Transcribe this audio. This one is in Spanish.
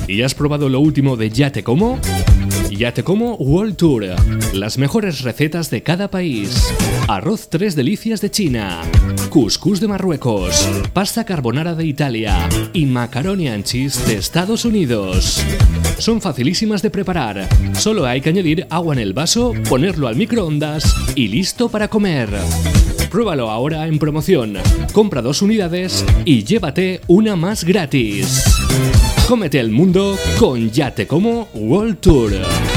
¿Y has probado lo último de Ya Te Como? Ya Te Como World Tour. Las mejores recetas de cada país. Arroz tres delicias de China, couscous de Marruecos, pasta carbonara de Italia y macaroni and cheese de Estados Unidos. Son facilísimas de preparar. Solo hay que añadir agua en el vaso, ponerlo al microondas y listo para comer. Pruébalo ahora en promoción. Compra 2 unidades y llévate una más gratis. Cómete el mundo con Ya Te Como World Tour.